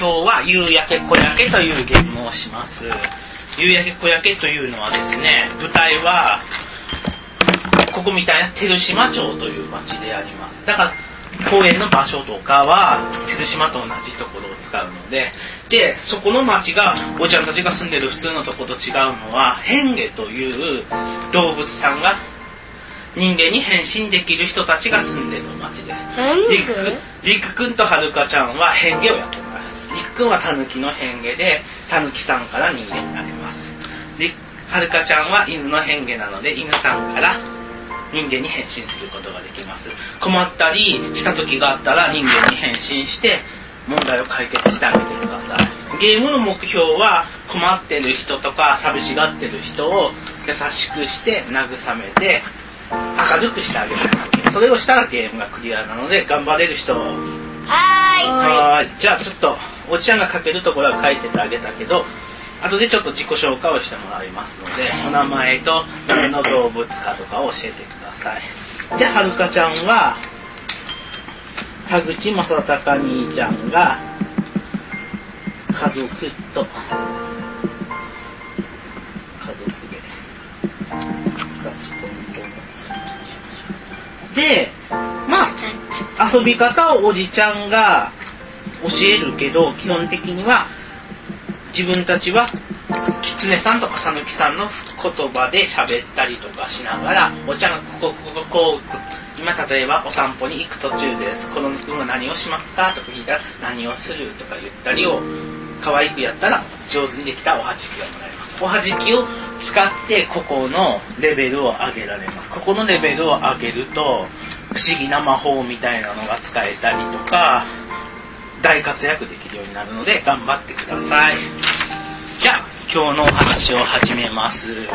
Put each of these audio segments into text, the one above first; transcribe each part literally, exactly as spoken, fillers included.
日は夕焼け小焼けというゲームをします。夕焼け小焼けというのはですね、舞台はここみたいな照島町という町であります。だから公園の場所とかは照島と同じところを使うので、でそこの町がおじちゃんたちが住んでる普通のところと違うのは、変化という動物さんが人間に変身できる人たちが住んでる町で、りくりくくんとはるかちゃんは変化をやってもらいます。りくくんはたぬきの変化でたぬきさんから人間になれます。はるかちゃんは犬の変化なので犬さんから人間に変身することができます。困ったりした時があったら人間に変身して問題を解決してあげてください。ゲームの目標は困ってる人とか寂しがってる人を優しくして慰めて明るくしてあげる。それをしたらゲームがクリアなので、頑張れる人。はーい。はーい。じゃあちょっとおじちゃんが書けるところは書いててあげたけど、後でちょっと自己紹介をしてもらいますので、お名前と誰の動物かとかを教えてください。で、はるかちゃんは田口正孝兄ちゃんが家族とで、まあ遊び方をおじちゃんが教えるけど、基本的には自分たちはキツネさんとかサヌキさんの言葉で喋ったりとかしながら、おちゃんがこここここう今例えばお散歩に行く途中ですこの君は何をしますかとか聞いたら何をするとか言ったりを可愛くやったら上手にできたおはじきがもらえます。おはじきを使ってここのレベルを上げられます。ここのレベルを上げると不思議な魔法みたいなのが使えたりとか大活躍できるようになるので頑張ってください。じゃあ今日のお話を始めます。うんうん、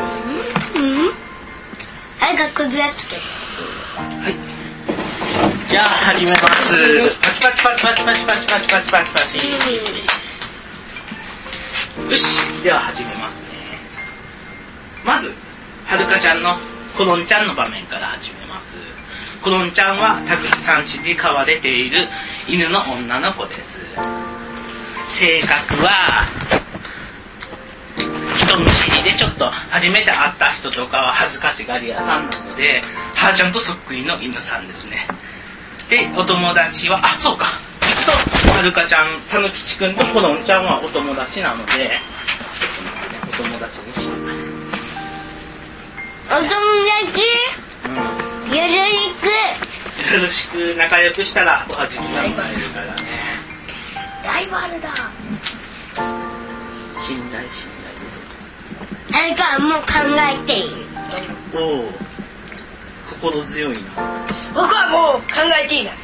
はい、学部やつけど。 はい。じゃあ始めます。パチパチパチパチパチパチパチパチパチパチ。よし、では始めますね。まずはるかちゃんのこのんちゃんの場面から始めます。このんちゃんは田口さん家に飼われている犬の女の子です。性格は人見知りでちょっと初めて会った人とかは恥ずかしがり屋さんなので、はーちゃんとそっくりの犬さんですね。でお友達はあそうかとはるかちゃんたぬきちくんとこのんちゃんはお友達なのでお友達にしお友達、うん、よろしくよろしく仲良くしたらおはじきがもらえるからね。 ライバルだ。 信頼信頼。誰かもう考えていい。 おお心強いな。 僕はもう考えていない。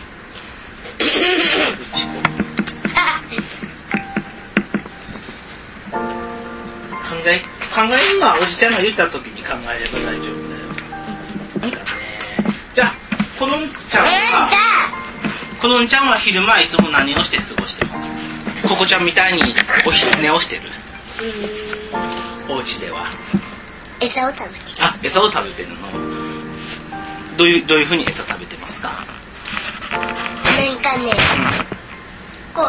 考え考えるのはおじちゃんが言った時に考えれば大丈夫だよ。なんかね、じゃあこのんちゃんはこのんちゃんは昼間いつも何をして過ごしてますか？ここちゃんみたいにお昼寝をしてる。お家では餌を食べてる。 あ、餌を食べてるの。どういうどういう風に餌食べてますか？ なんかね、うん、こ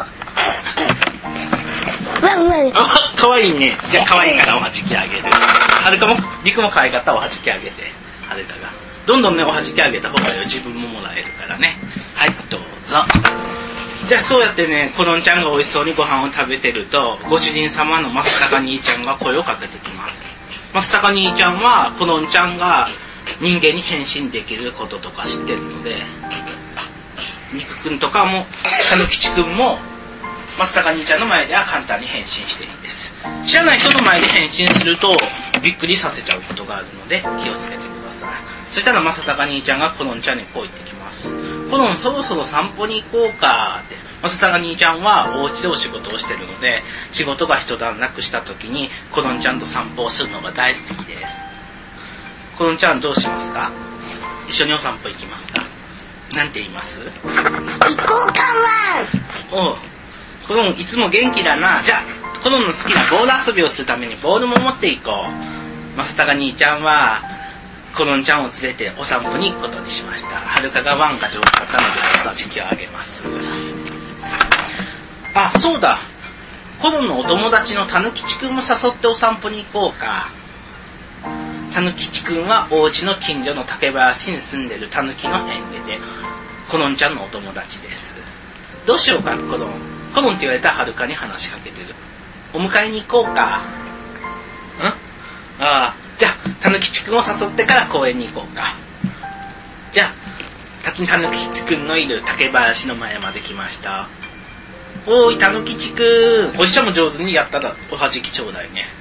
うワンワン。 あ、可愛いね。じゃあ可愛いからおはじきあげる。はるかもりくも可愛かったらおはじきあげて。はるかがどんどんねおはじきあげた方が自分ももらえるからね。はい、どうぞ。じゃあそうやってね、このんちゃんが美味しそうにご飯を食べてると、ご主人様の正隆兄ちゃんが声をかけてきます。正隆兄ちゃんはこのんちゃんが人間に変身できることとか知ってるので、りくくんとかもたぬきちくんも正隆兄ちゃんの前では簡単に変身していいんです。知らない人の前で変身するとびっくりさせちゃうことがあるので気をつけてください。そしたら正隆兄ちゃんがこのんちゃんにこう言ってきます。このんそろそろ散歩に行こうかって。正隆兄ちゃんはお家でお仕事をしてるので、仕事が一段落した時にこのんちゃんと散歩をするのが大好きです。このんちゃんどうしますか？一緒にお散歩行きますか？なんて言います？ 行こうかわ。おう、このんいつも元気だな。じゃあこのんの好きなボール遊びをするためにボールも持っていこう。正隆兄ちゃんはこのんちゃんを連れてお散歩に行くことにしました。はるかがワンが上手だったのでおさじきをあげます。あ、そうだ。 コロンのお友達のたぬきちくんも誘ってお散歩に行こうか。たぬきちくんはお家の近所の竹林に住んでるたぬきの変化で、コロンちゃんのお友達です。どうしようかコロン。コロンって言われたらはるかに話しかけてる。お迎えに行こうか。ん？ああ、じゃあたぬきちくんを誘ってから公園に行こうか。じゃあたぬきちくんのいる竹林の前まで来ました。おーいたぬきちくん、おじちゃんも上手にやったらおはじきちょうだいね。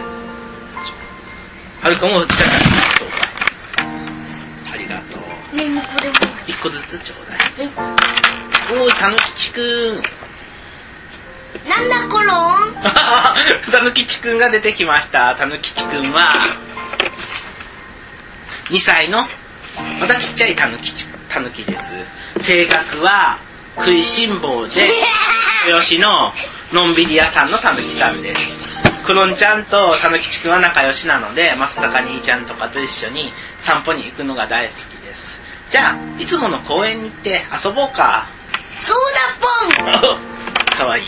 はるかもじゃあちょうだい。ありがとう。 ね、にこでもいっこずつちょうだい。 はい。 おーいたぬきちくん。 なんだコロン。 たぬきちくんが出てきました。たぬきちくんはにさいのまたちっちゃいたぬきちたぬきです。性格は食いしん坊でよしののんびり屋さんのたぬきさんです。クロンちゃんとたぬきちくんは仲良しなので、まさたか兄ちゃんとかと一緒に散歩に行くのが大好きです。じゃあいつもの公園に行って遊ぼうか。 そうだポン。 かわいい。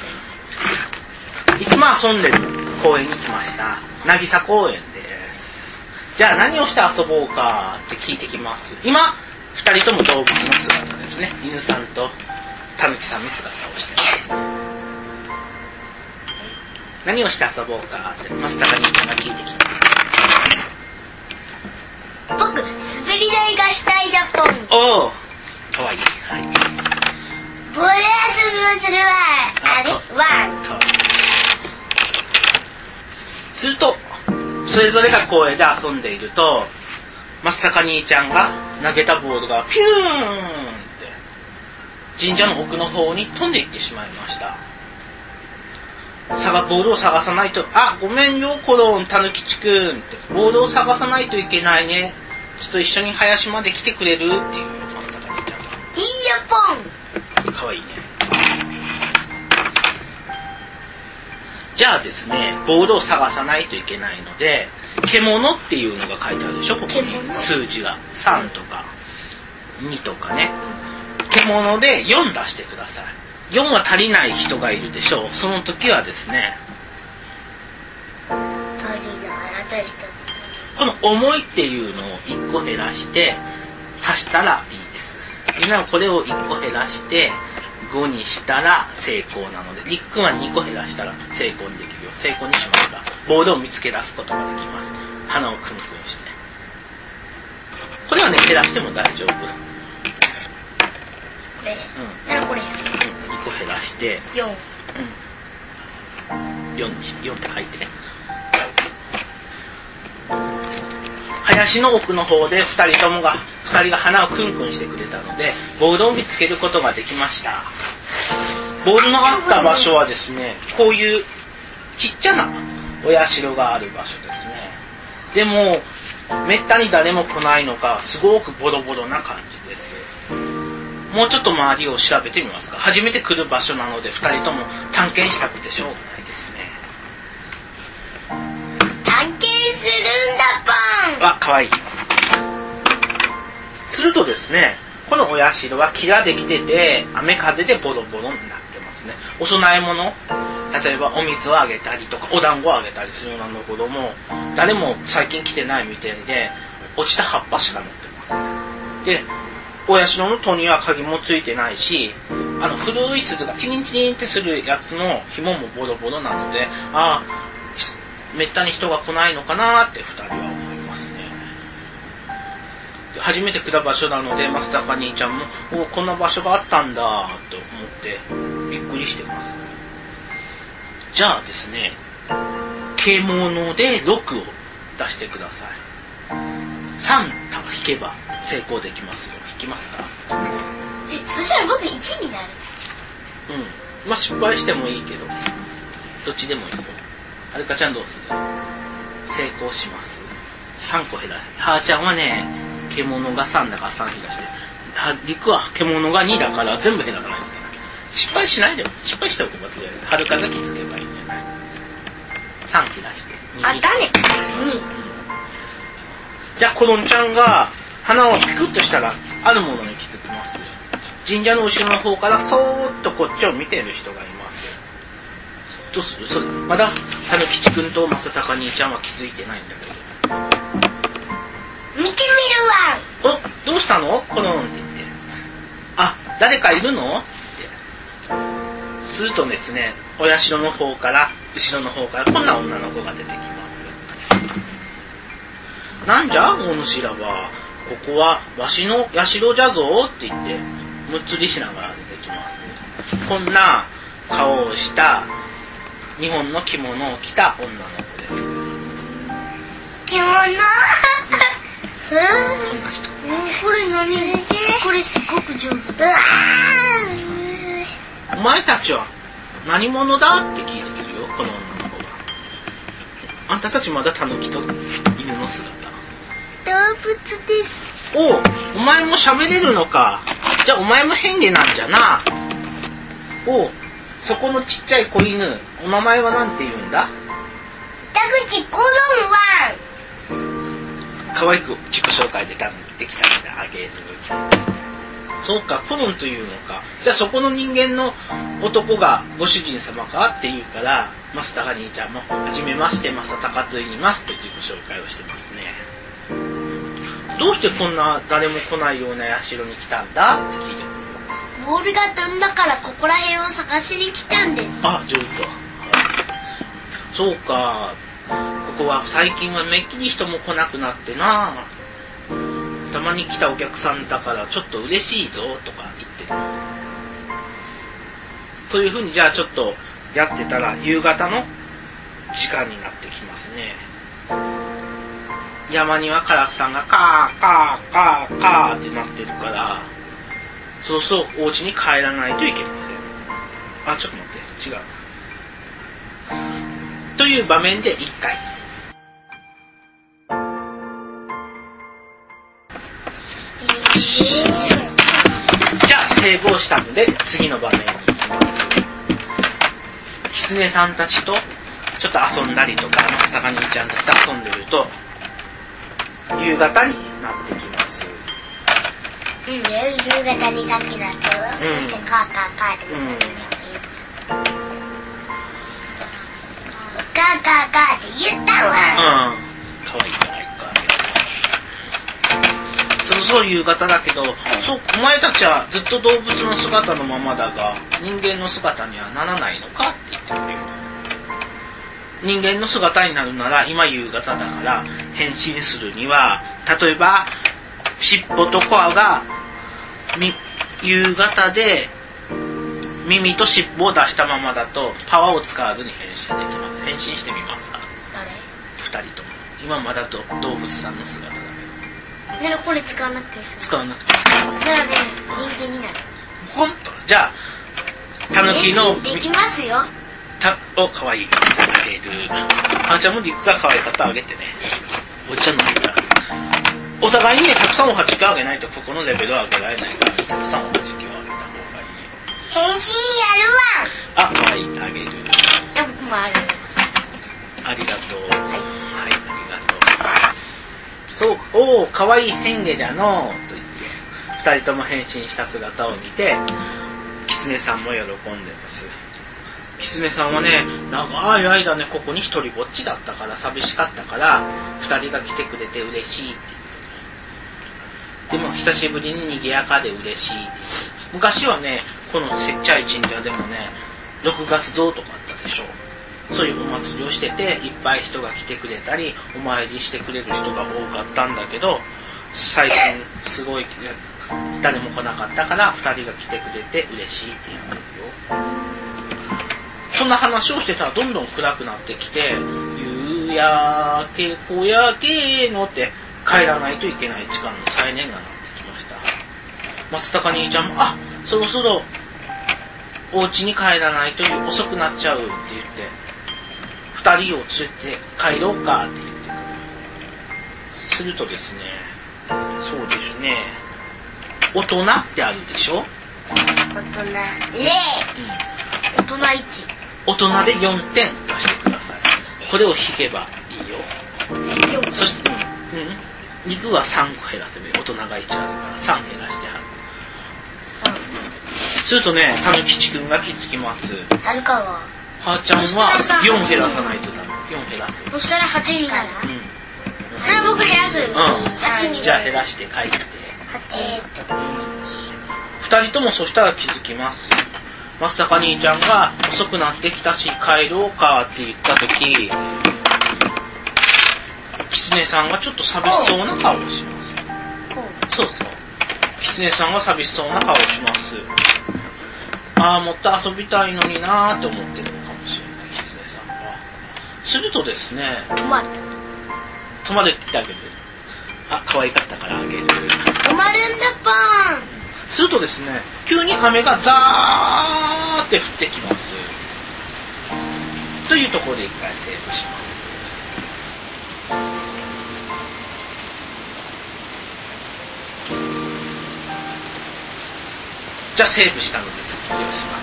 いつも遊んでる公園に来ました。渚公園です。じゃあ何をして遊ぼうかって聞いてきます。今ふたりとも動物の姿ですね。犬さんとたぬきさんの姿をしてます。何をして遊ぼうかってマスター兄ちゃんが聞いてきます。 僕滑り台がしたいだポン。 おお、かわいい。はい。 ボール遊びをするわ。あれワン。 かわいい。するとそれぞれが公園で遊んでいると、まさか兄ちゃんが投げたボールがピューンって神社の奥の方に飛んでいってしまいました。さがボールを探さないと、あ、ごめんよコロンたぬきちくんって、ボールを探さないといけないね。ちょっと一緒に林まで来てくれるっていうまさか兄ちゃんが。 いいよポン。 かわいいね。じゃあですね、ボールを探さないといけないので、獣っていうのが書いてあるでしょ、ここに数字がさんとかにとかね。獣でよん出してください。よんは足りない人がいるでしょう。その時はですね、 足りない私たち。 この重いっていうのをいっこ減らして足したらいいです。今これをいっこ減らしてごにしたら成功なので、りっくんはにこ減らしたら成功にできるよ。成功にしますが、ボールを見つけ出すことができます。鼻をクンクンして、これはね減らしても大丈夫。これ、 うん、 ならこれ、うん、 いっこ減らしてよん、 うん、よんにしてよんって書いて、林の奥の方でふたりともがふたりが鼻をクンクンしてくれたので、ボールを見つけることができました。ボールのあった場所はですね、こういうちっちゃなお社がある場所ですね。でもめったに誰も来ないのか、すごくボロボロな感じです。もうちょっと周りを調べてみますか。初めて来る場所なのでふたりとも探検したくてしょうがないですね。 探検するんだポン。 あ、かわいい。するとですね、このお社は木ができてて雨風でボロボロになってますね。お供え物、例えばお水をあげたりとかお団子をあげたりするようなところも誰も最近来てないみたいで、落ちた葉っぱしか乗ってます。で、お社の戸には鍵もついてないし、あの古い鈴がチリンチリンってするやつの紐もボロボロなので、ああめったに人が来ないのかなってふたりは思いますね。初めて来た場所なので、マスタカ兄ちゃんもおこんな場所があったんだと思ってびっくりしてます。じゃあですね、獣でろくを出してください。さん引けば成功できますよ。引きますか？ え、そしたら僕いちになる。 うん、まあ失敗してもいいけどどっちでもいいよ。はるかちゃんどうする？成功します。さんこ減らない。はーちゃんはね、獣がさんだからさん減らして、はりくは獣がにだから全部減らさないといけない。失敗しないでも、失敗しておけばとりあえずはるかが気づけばいいんじゃない。さん減らしてに。 あ、だね。に。 じゃあコロンちゃんが鼻をピクッとしたらあるものに気づきます。神社の後ろの方からそーっとこっちを見ている人がいます。 どうする？それまだたぬきちくんと正隆兄ちゃんは気づいてないんだけ見てみるど。お、どうしたの？コロンって言って。あ、誰かいるの？ってするとですね、お社の方から後ろの方からこんな女の子が出てきます。なんじゃお主らは、ここはわしの社じゃぞって言ってむっつりしながら出てきます。こんな顔をした日本の着物を着た女の子です。 着物？ こんな人。 これ何？これすごく上手。 お前たちは何者だって聞いてくるよ、この女の子が。あんたたちまだタヌキと犬の姿。 動物です。 おう、お前も喋れるのか。じゃあお前も変化なんじゃな。おう、そこのちっちゃい子犬、お名前はなんて言うんだ？ 田口コロンは可愛く自己紹介でできたんだ、あげる。そうか、コロンというのか。じゃあそこの人間の男がご主人様かって言うから、正隆兄ちゃんもはじめまして正隆と言いますと自己紹介をしてますね。どうしてこんな誰も来ないような社に来たんだって聞いてくる。 ボールが飛んだからここら辺を探しに来たんです。 あ、上手だ。そうか、ここは最近はめっきり人も来なくなってな。たまに来たお客さんだからちょっと嬉しいぞとか言ってる。そういう風にじゃあちょっとやってたら夕方の時間になってきますね。山にはカラスさんがカーカーカーカーってなってるから、そうそうお家に帰らないといけません。あ、ちょっと待って、違う。という場面でいっかい。じゃあ成功したので次の場面に行きます。狐さんたちとちょっと遊んだりとか、正隆兄ちゃんたちと遊んでると夕方になってきます。 うん、夕方にさっきだと、うん、そしてカーカーカーって言っちゃう、うん、カーカーカーって言ったわ。うん、 かわいいかわいいか。そうそう夕方だけど、そうお前たちはずっと動物の姿のままだが人間の姿にはならないのかって言ってくれる。人間の姿になるなら今夕方だから変身するには、例えば尻尾とコアが夕方で耳と尻尾を出したままだとパワーを使わずに変身できます。変身してみますか？ 誰？ ふたりとも。今まだと動物さんの姿だけど。 ならこれ使わなくていいです使わなくていい。 ならね、人間になる。 ほんと。じゃあタヌキのできますよ。 たお、かわいい。あげる。あんちゃんもリクが可愛かったらあげてね。おじちゃんの言ったら。お互いにね、たくさんおはじきをあげないとここのレベルは上げられないから、たくさんおはじきをあげた方がいい。 変身やるわ。 あ、かわいい。あげる。 僕もあげます。 ありがとう。 はい。 はい、ありがとう。そう、おー、かわいい変化じゃのーと言って、二人とも変身した姿を見て、狐さんも喜んでます。狐さんはね、長い間ね、ここに一人ぼっちだったから寂しかったから二人が来てくれて嬉しいって言って、でも久しぶりに賑やかで嬉しい。昔はね、このせっちゃい神社でもね、ろくがつどうとかあったでしょ。そういうお祭りをしてていっぱい人が来てくれたりお参りしてくれる人が多かったんだけど、最近すごい誰も来なかったからふたりが来てくれて嬉しいって言ってるよ。そんな話をしてたらどんどん暗くなってきて、夕焼け小焼けのって帰らないといけない時間の再燃がなってきました。正隆兄ちゃんもあ、そろそろお家に帰らないと遅くなっちゃうって言ってふたりを連れて帰ろうかって言ってくる。するとですね、そうですね、大人ってあるでしょ。 大人ゼロ、うん、大人いち、 大人でよんてん出してください。これを引けばいいよ。そして、うん、うん、肉はさんこ減らせばいい。大人がいちあるからさん減らしてある。さん、うん、するとね、たぬきちくんが気づきます。 はるかははーちゃんはよん減らさないとダメ。よん減らす。 そしたらはちになる。 うん。 あ、僕減らす。 うん。 はちに。 じゃあ減らして書いて。 はち。 ふたりともそしたら気づきます。松坂兄ちゃんが遅くなってきたし帰ろうかって言った時、狐さんがちょっと寂しそうな顔をします。そうそう。狐さんが寂しそうな顔をします。ああ、もっと遊びたいのになーって思ってるのかもしれない、狐さんが。するとですね、 止まる。 止まるって言ってあげる。あ、可愛かったからあげる。 止まるんだパン。 するとですね、急に雨がザーって降ってきます。というところで一回セーブします。じゃあセーブしたので続きをします。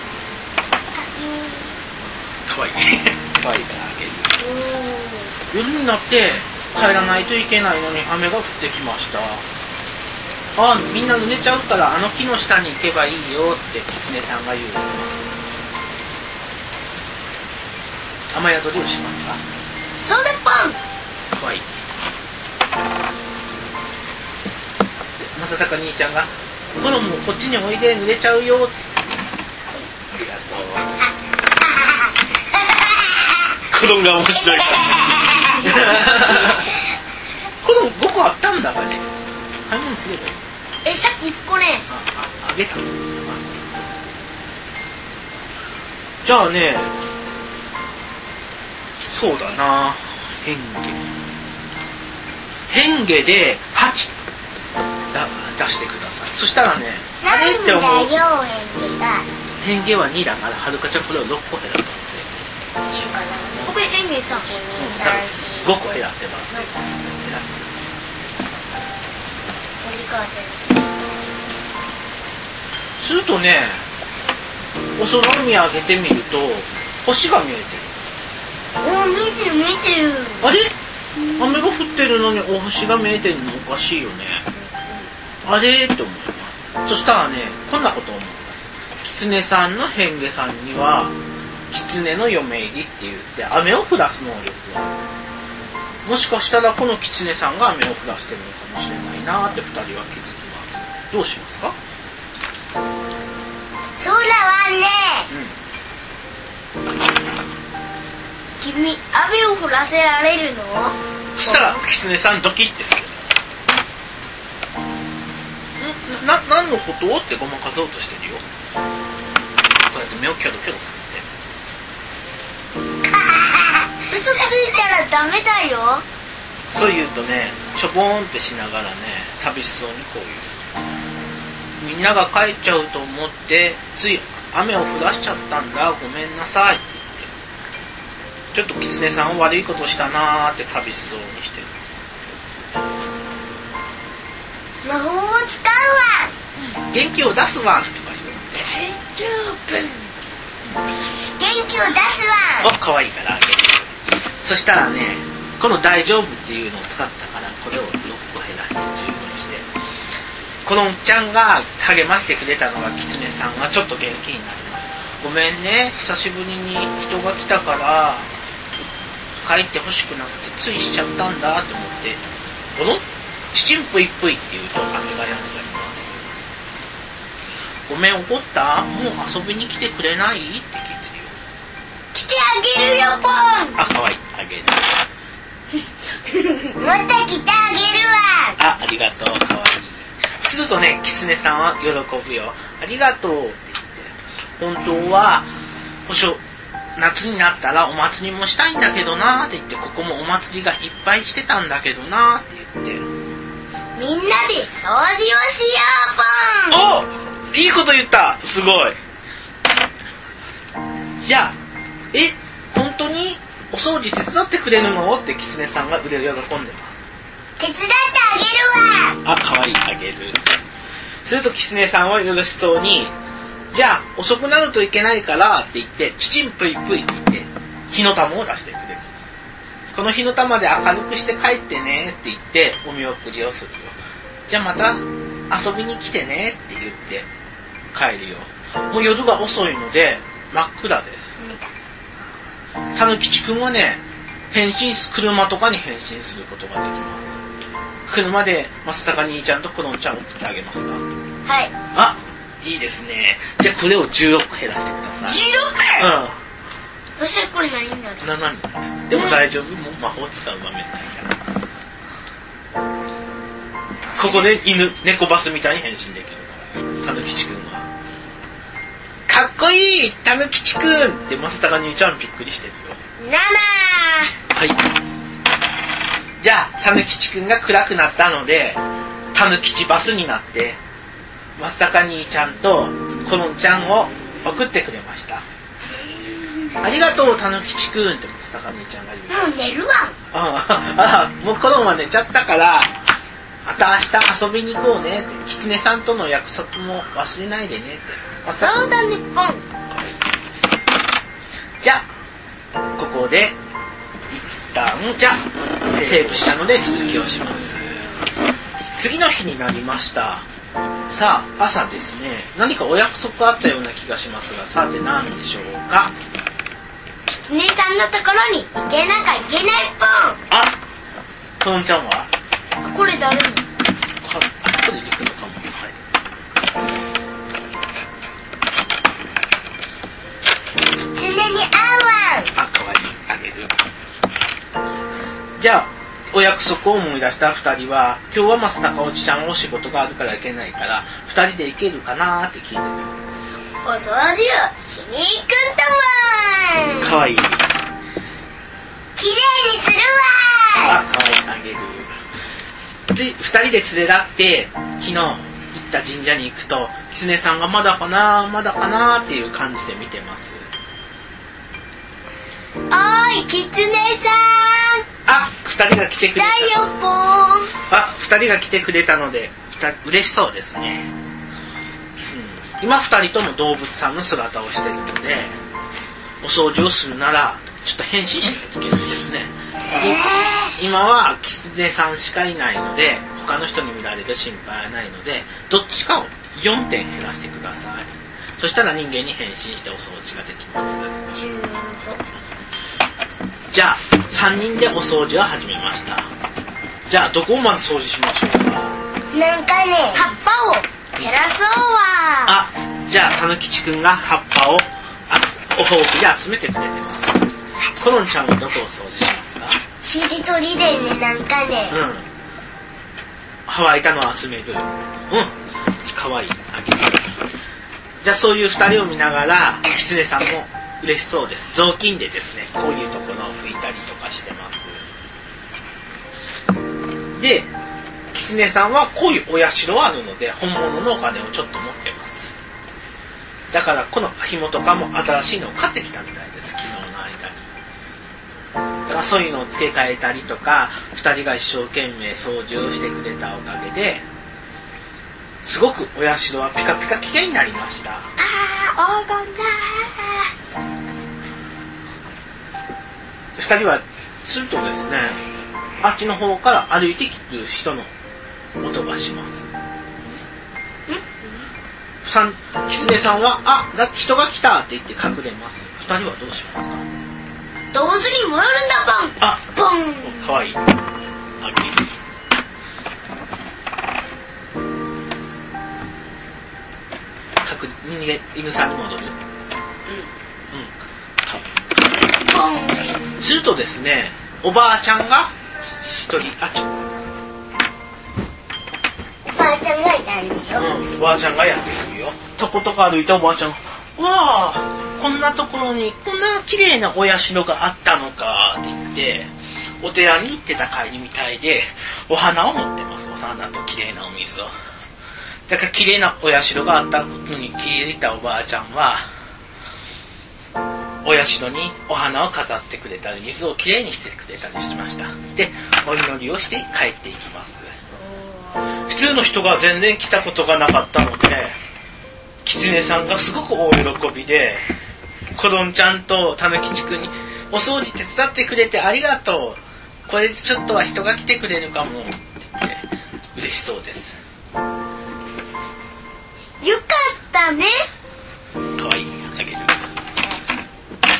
かわいい。かわいいからあげる。夜になって帰らないといけないのに雨が降ってきました。ああ、みんな濡れちゃうからあの木の下に行けばいいよって狐さんが言うてます。雨宿りをしますか？ そうだパン。 かわいい。まさたか兄ちゃんがコロンもこっちにおいで濡れちゃうよって。ありがとう。コロンが面白いからコロンごこあったんだがね、買い物すればいい。 え、さっきいっこね。 あ、あげたの。じゃあね、そうだな、変化変化ではちだ出してください。そしたらね、あれって思う。 なんだよ、 変化はにだから、はるかちゃんこれをろっこ減らす。 僕変化さん。 ごこ減らせば減らす。するとね、お空を見上げてみると星が見えてる。 お、見えてる見えてる。 あれ、雨が降ってるのにお星が見えてるのおかしいよね。あれって思います。そしたらね、こんなことを思います。狐さんの変化さんには狐の嫁入りって言って雨を降らす能力が、もしかしたらこの狐さんが雨を降らしてるのかもしれないなってふたりは気づきます。どうしますか？ 空はね、うん、君雨を降らせられるの？ そしたら狐さんドキッてする。んな、何のことってごまかそうとしてるよ。こうやって目をキョロキョロさせて。 嘘ついたらダメだよ。 そう言うとね、ちょぼーんってしながらね、寂しそうにこう言う。みんなが帰っちゃうと思ってつい雨を降らしちゃったんだ、ごめんなさいって言って、ちょっと狐さん悪いことしたなーって寂しそうにしてる。 魔法を使うわ、 うん、元気を出すわとか言う。 大丈夫、うん、元気を出すわ。 お、かわいいからあげる。そしたらね、この大丈夫っていうのを使ったからこれをろっこ減らしてじゅうごにして、このちゃんが励ましてくれたのが狐さんがちょっと元気になります。ごめんね、久しぶりに人が来たから帰ってほしくなくてついしちゃったんだと思って、おろちちんぷいぷいって言うと雨が止んであります。ごめん、怒った？もう遊びに来てくれない？って聞いてるよ。 来てあげるよポン。 あ、かわいい、あげる。 また来てあげるわ。 あ、ありがとう、かわいい。するとね、狐さんは喜ぶよ。ありがとうって言って、本当はおしょ夏になったらお祭りもしたいんだけどなって言って、ここもお祭りがいっぱいしてたんだけどなって言って、 みんなで掃除をしようポン。 お、いいこと言った、すごい。じゃあ、え、本当にお掃除手伝ってくれるのって狐さんが腕を喜んでます。 手伝ってあげるわ。 あ、かわいい、あげる。すると狐さんはよろしそうに、じゃあ遅くなるといけないからって言って、ちちんぷいぷいって言って火の玉を出してくれる。この火の玉で明るくして帰ってねって言ってお見送りをするよ。じゃあまた遊びに来てねって言って帰るよ。もう夜が遅いので真っ暗です。 たぬきちくんはね、変身す車とかに変身することができます。車で正隆兄ちゃんとコロンちゃんを送ってあげますか？ はい。 あ、いいですね。じゃあこれをじゅうろく減らしてください。 じゅうろく？ うん。 そしたらこれ何になる？ ななになる。でも大丈夫、もう魔法使う場面ないから。ここで犬、猫バスみたいに変身できるの。たぬきちくんは。かっこいいたぬきちくんって正隆兄ちゃんびっくりしてるよ。 ななはい。じゃあたぬきちくんが暗くなったので、たぬきちバスになって正隆兄ちゃんとコロンちゃんを送ってくれました。ありがとうたぬきちくんって正隆兄ちゃんが言う。 もう寝るわ。 ああ、もうコロンは寝ちゃったから、また明日遊びに行こうねって、キツネさんとの約束も忘れないでねって。 そうだね、ポン。 じゃあここで一旦じゃあセーブしたので続きをします。次の日になりました。さあ朝ですね。何かお約束あったような気がしますが、さて何でしょうか。 キツネさんのところに行けなきゃいけないポン。 あ、トンちゃんはこれ誰に？ ここで行くのかも。はい。 キツネに会うわん。 あ、かわいい。あげる。じゃあお約束を思い出したふたりは、今日は正隆おじちゃんお仕事があるから行けないからふたりで行けるかなって聞いてくる。 お掃除をしに行くんだわん。 かわいい。 きれいにするわん。 あ、かわいい。あげる。でふたりで連れ立って昨日行った神社に行くと、キツネさんがまだかなまだかなっていう感じで見てます。 おーいキツネさん。 あ、ふたりが来てくれた。 だよポン。 あ、ふたりが来てくれたので嬉しそうですね、うん、今ふたりとも動物さんの姿をしているので、お掃除をするならちょっと変身しないといけないですね、えー、今はキツネさんしかいないので他の人に見られる心配はないので、どっちかをよんてん減らしてください。そしたら人間に変身してお掃除ができます。 じゅうご。 じゃあさんにんでお掃除を始めました。じゃあどこをまず掃除しましょうか。 なんかね、葉っぱを減らそうわ。 あ、じゃあたぬきちくんが葉っぱをおほうきで集めてくれてます。コロンちゃんはどこを掃除しますか。 しりとりでね、なんかね、 うん、乾いたのを集める。うん、かわいい。あげる。じゃあそういうふたりを見ながらキツネさんも嬉しそうです。雑巾でですね、こういうところを拭いたりとかしてます。でキツネさんはこういうお社あるので本物のお金をちょっと持ってます。だからこの紐とかも新しいのを買ってきたみたいです。昨日の間に。だからそういうのを付け替えたりとか、ふたりが一生懸命掃除をしてくれたおかげですごくお社はピカピカきれいになりました。 あー、黄金だー。ふたりはするとですね、あっちの方から歩いてきてる人の音がします。さんキツネさんはあだ人が来たって言って隠れます。ふたりはどうしますか。 動物に戻るんだポン。 あ、 ポン。 かわいい。あげる。隠れ逃げ犬さんに戻る。うん、うん、ポン。するとですね、おばあちゃんが一人、あちょおばあちゃんがいたんでしょ、 うん、おばあちゃんがやってくるよ。とことか歩いたおばあちゃんが、わあこんなところにこんな綺麗なお社があったのかって言ってお寺に行ってた帰りみたいでお花を持ってます。お花と綺麗なお水を。だから綺麗なお社があったのに気に入ったおばあちゃんはお社にお花を飾ってくれたり水をきれいにしてくれたりしました。でお祈りをして帰っていきます。普通の人が全然来たことがなかったのでキツネさんがすごく大喜びでコロンちゃんとたぬきちくんにお掃除手伝ってくれてありがとう、これでちょっとは人が来てくれるかもって言って嬉しそうです。 よかったね。 かわいい。あげる。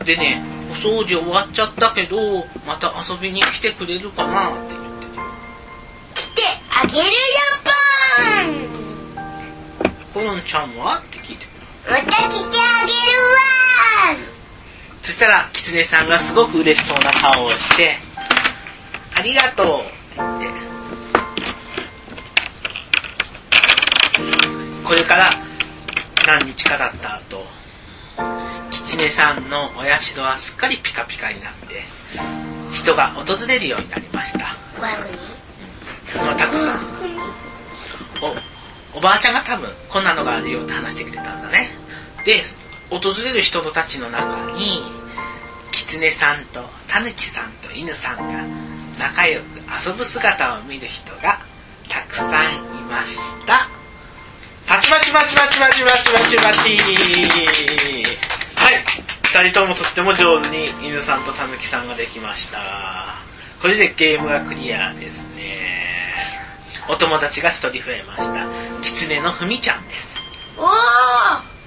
でね、お掃除終わっちゃったけどまた遊びに来てくれるかなって言ってるよ。 来てあげるよポン。 コロンちゃんはって聞いてくる。 また来てあげるわ。 そしたらキツネさんがすごく嬉しそうな顔をしてありがとうって言って、これから何日か経った後、キツネさんのお社はすっかりピカピカになって人が訪れるようになりました。 ごひゃくにん、 うん、まあ、たくさん。お、おばあちゃんが多分こんなのがあるよって話してくれたんだね。で訪れる人たちの中にキツネさんとタヌキさんと犬さんが仲良く遊ぶ姿を見る人がたくさんいました。パチパチパチパチパチパチパチパチ。はい、ふたりともとっても上手に犬さんとタヌキさんができました。これでゲームがクリアですね。お友達がひとり増えました。キツネのふみちゃんです。 おー。